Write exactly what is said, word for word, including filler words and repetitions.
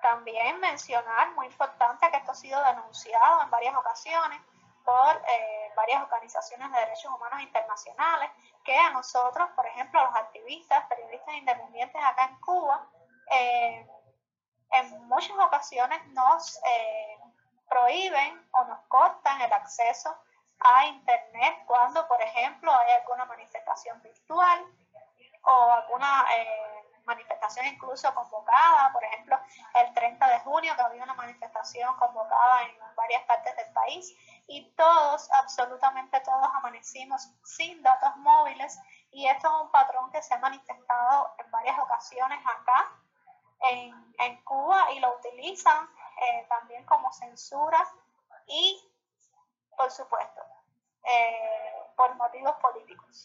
También mencionar, muy importante, que esto ha sido denunciado en varias ocasiones por eh, varias organizaciones de derechos humanos internacionales, que a nosotros, por ejemplo, los activistas, periodistas independientes acá en Cuba, eh, en muchas ocasiones nos eh, prohíben o nos cortan el acceso a Internet cuando, por ejemplo, hay alguna manifestación virtual o alguna eh, manifestación incluso convocada, por ejemplo, el treinta de junio, que había una manifestación convocada en varias partes del país, y todos, absolutamente todos, amanecimos sin datos móviles, y esto es un patrón que se ha manifestado en varias ocasiones acá en, en Cuba, y lo utilizan eh, también como censura y, por supuesto, eh, por motivos políticos.